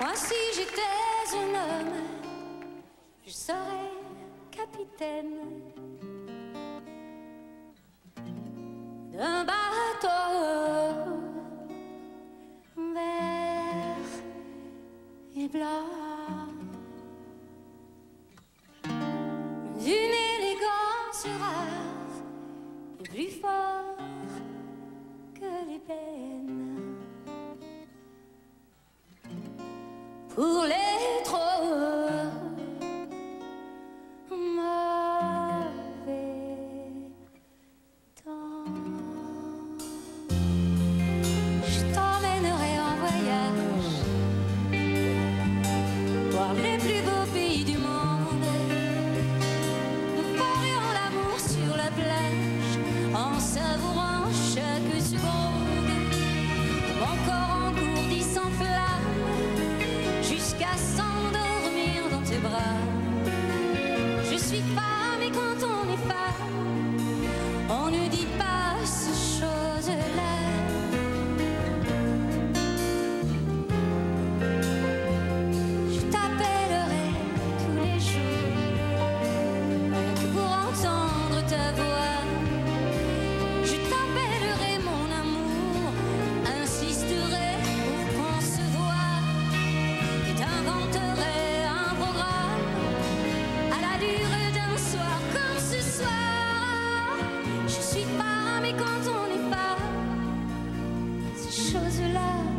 Moi, si j'étais un homme, je serais capitaine d'un bateau vert et blanc, d'une élégance rare et plus fort que l'ébène. Pour les trop mauvais temps, je t'emmènerai en voyage voir les plus beaux pays du monde. Nous ferions l'amour sur la plage en savourant chaque seconde. Mon corps engourdi s'enflamme jusqu'à s'endormir dans tes bras. Je suis femme et quand on est femme, on ne dit pas ces choses-là. Je t'appellerai tous les jours pour entendre ta voix. Je t'appellerai mon amour, insisterai pour qu'on se voie. T'inventerai un programme à la durée d'un soir comme ce soir. Je suis femme et quand on est femme, ces choses-là